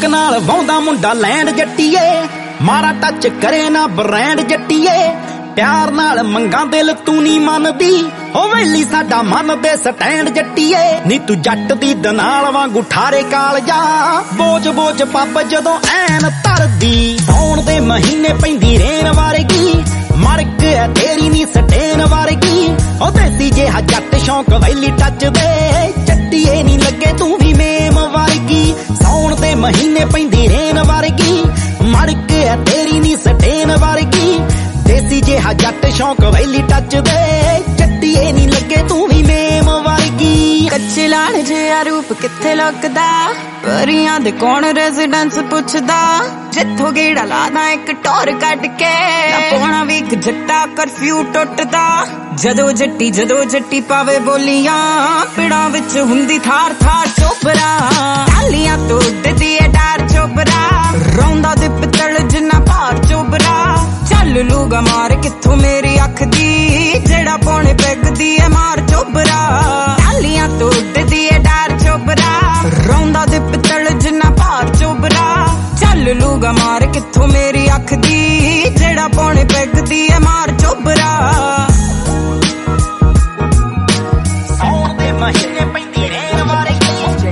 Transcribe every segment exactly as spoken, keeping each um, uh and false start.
ਸ਼ੌਂਕ ਨਾਲ ਵਾਉਂਦਾ ਮੁੰਡਾ ਲੈਂਡ ਜੱਟੀਏ, ਮਾਰਾ ਟੱਚ ਕਰੇ ਨਾ ਬ੍ਰਾਂਡ ਜੱਟੀਏ। ਪਿਆਰ ਨਾਲ ਮੰਗਾਂ ਦਿਲ ਤੂੰ ਨੀ ਮੰਨਦੀ, ਹੋ ਵੇਲੀ ਸਾਡਾ ਮਨ ਦੇ ਸਟੈਂਡ ਜੱਟੀਏ। ਨੀ ਤੂੰ ਜੱਟ ਦੀ ਦਨਾਲ ਵਾਂਗੂ ਠਾਰੇ ਕਾਲਜਾ, ਬੋਝ ਬੋਝ ਪੱਬ ਜਦੋਂ ਐਨ ਧਰਦੀ। ਸੌਣ ਦੇ ਮਹੀਨੇ ਪੈਂਦੀ ਰੇਨ ਵਰਗੀ, ਮੜਕ ਐ ਤੇਰੀ ਨੀ ਸਟੇਨ ਵਰਗੀ। ਉਹ ਦੇਸੀ ਜਿਹਾ ਜੱਟ ਸ਼ੌਂਕ ਵੈਲੀ ਟੱਚ ਦੇ, ਜੱਟੀਏ ਨੀ ਲੱਗੇ ਤੂੰ ਵੀ ਮੇਮ ਵਰਗੀ। ਸੌਣ ਦੇ ਮਹੀਨੇ ਪੈਂਦੀ ਰੇਨ ਵਰਗੀ, ਮੜਕ ਐ ਤੇਰੀ ਨੀ ਸਟੇਨ ਵਰਗੀ। ਦੇਸੀ ਜਿਹਾ ਜੱਟ ਸ਼ੌਂਕ ਵੈਲੀ ਟੱਚ ਦੇ, ਜੱਟੀਏ ਨੀ ਲੱਗੇ ਤੂੰ ਵੀ ਮੇਮ ਵਰਗੀ। ਕੱਚੇ ਲਾਲ ਜਿਹਾ ਰੂਪ ਕਿੱਥੇ ਲੁਕਦਾ, ਪਰੀਆਂ ਦੇ ਕੌਣ ਰੈਜ਼ੀਡੈਂਸ ਪੁੱਛਦਾ। ਜਿੱਥੋਂ ਗੇੜਾ ਲਾਦਾ ਇੱਕ ਟੌਰ ਕੱਢ ਕੇ, ਨਾ ਪੋਣਾ ਵੀ ਇੱਕ ਜੱਟਾ ਕਰਫਿਊ ਟੁੱਟਦਾ। ਜਦੋਂ ਜੱਟੀ ਜਦੋਂ ਜੱਟੀ ਪਾਵੇ ਬੋਲੀਆਂ, ਪਿੜਾਂ ਵਿੱਚ ਹੁੰਦੀ ਥਾਰ ਥਾਰ ਚੋਬਰਾ। ਟਾਲੀਆਂ ਤੋਂ ਉੱਡਦੀ ਏ ਡਾਰ ਚੋਬਰਾ, ਰੌਂਦਾ ਦੇ ਪਿੱਤਲ ਜਿੰਨਾ ਭਾਰ ਚੋਬਰਾ। ਚੱਲ ਲੂਗਾ ਮਾਰ ਕਿੱਥੋਂ ਮੇਰੀ ਅੱਖ ਦੀ, ਜਿਹੜਾ ਪੌਣੇ ਪੈਗਦੀ ਏ ਮਾਰ ਚੋਬਰਾ। ਟਾਲੀਆਂ ਤੋਂ ਉੱਡਦੀ ਏ ਡਾਰ ਚੋਬਰਾ, ਰੌਂਦਾ ਦੇ ਪਿੱਤਲ ਜਿੰਨਾ ਭਾਰ ਚੋਬਰਾ। ਚੱਲ ਲੂਗਾ ਮਾਰ ਕਿੱਥੋਂ ਮੇਰੀ ਅੱਖ ਦੀ, ਜਿਹੜਾ ਪੌਣੇ ਪੈਗਦੀ ਏ ਮਾਰ ਚੋਬਰਾ। ਸੌਣ ਦੇ ਮਹੀਨੇ ਪੈਂਦੀ ਰੇਨ ਵਰਗੀ,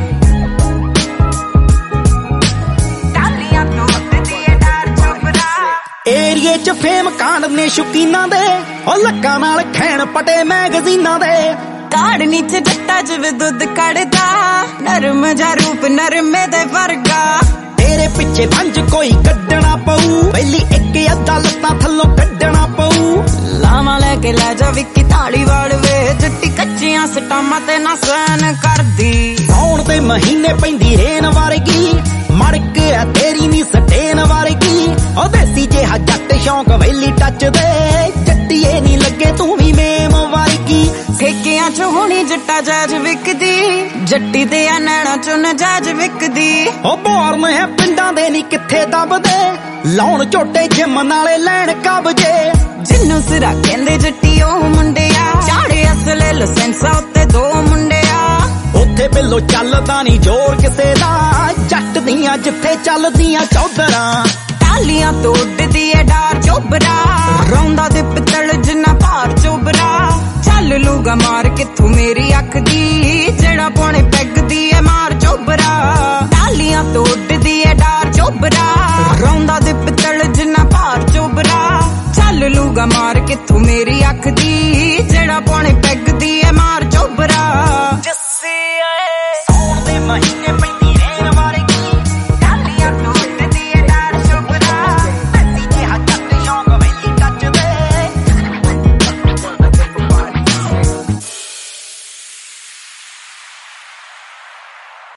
ਟਾਲੀਆਂ ਤੋਂ ਉੱਡਦੀ ਏ ਡਾਰ ਚੋਬਰਾ। ਏਰੀਏ ਚ ਫੇਮ ਕਾਂਡ ਨੇ ਸ਼ੁਕੀਨਾਂ ਦੇ, ਉਹ ਲੱਕਾਂ ਨਾਲ ਖੈਣ ਪਟੇ ਮੈਗਜ਼ੀਨਾਂ ਦੇ। ਕਾੜ ਨੀਚੇ ਜੱਟਾ ਜਿਵੇਂ ਦੁੱਧ ਕੱਢਦਾ, ਨਰਮ ਜਾ ਰੂਪ ਨਰਮੇ ਦੇ ਵਰਗਾ। ਤੇਰੇ ਪਿੱਛੇ ਪੰਜ ਕੋਈ ਕੱਢਣਾ ਪਊ, ਪਹਿਲੀ ਇੱਕ ਅੱਧਾ ਲੱਤਾਂ ਥੱਲੋਂ ਕੱਢਣਾ ਪਊ। ਲਾਵਾਂ ਲੈ ਕੇ ਲੈ ਜਾ ਵਿੱਕੀ ਢਾਲੀ ਵਾਲ ਵੇ, ਜੱਟੀ ਕੱਚੀਆਂ ਸਟਾਮਾਂ ਤੇ ਨਾ ਸਹਿਨ ਕਰਦੀ। ਸੌਣ ਦੇ ਮਹੀਨੇ ਪੈਂਦੀ ਰੇਨ ਵਰਗੀ, ਮੜਕ ਐ ਤੇਰੀ ਨੀ ਸਟੇਨ ਵਰਗੀ। ਉਹ ਦੇਸੀ ਜਿਹਾ ਜੱਟ ਸ਼ੌਂਕ ਵੈਲੀ ਟੱਚ ਦੇ, ਜੱਟੀਏ ਨੀ ਲੱਗੇ ਤੂੰ ਵੀ ਮੇਮ ਵਰਗੀ। ਠੇਕਿਆਂ ਚ ਹੋਣੀ ਜੱਟਾ ਜਾਜ ਵਿਕਦੀ, ਜੱਟੀ ਦੇ ਆ ਨੈਣਾ ਚੋਂ ਨਜਾਜ ਵਿਕਦੀ। ਉਹ ਬੋਰਨ ਹੈ ਪਿੰਡਾਂ ਦੇ ਨੀ ਕਿੱਥੇ ਦੱਬਦੇ, ਲਾਉਣ ਝੋਟੇ ਜਿਮ ਨਾਲੇ ਲੈਣ ਕਬਜੇ। ਜਿੰਨੂੰ ਸਿਰਾ ਕਹਿੰਦੇ ਜੱਟੀ ਉਹ ਮੁੰਡਿਆ, ਚਾੜੇ ਅਸਲੇ ਲਾਇਸੈਂਸਾਂ ਉੱਤੇ ਦੋ ਮੁੰਡਿਆ। ਉੱਥੇ ਬਿੱਲੋ ਚੱਲਦਾ ਨੀ ਜ਼ੋਰ ਕਿਸੇ ਦਾ, ਜੱਟ ਦੀਆਂ ਜਿੱਥੇ ਚੱਲਦੀਆਂ ਚੌਧਰਾਂ। ਟਾਲੀਆਂ ਤੋਂ ਉੱਡਦੀ ਏ ਡਾਰ ਚੋਬਰਾ, ਰੌਂਦਾ ਦੇ ਪਿੱਤਲ ਜਿੰਨਾ ਭਾਰ ਚੋਬਰਾ। ਚੱਲ ਲੂਗਾ ਮਾਰ ਕਿੱਥੋਂ ਮੇਰੀ ਅੱਖ ਦੀ, ਜਿਹੜਾ ਪੌਣੇ ਪੈਗਦੀ ਏ ਮਾਰ ਚੋਬਰਾ। ਟਾਲੀਆਂ ਤੋਂ ਉੱਡਦੀ ਏ ਡਾਰ ਚੋਬਰਾ, ਰੌਂਦਾ ਦੇ ਪਿੱਤਲ ਜਿੰਨਾ ਭਾਰ ਚੋਬਰਾ। ਚੱਲ ਲੂਗਾ ਮਾਰ ਕਿੱਥੋਂ ਮੇਰੀ ਅੱਖ ਦੀ,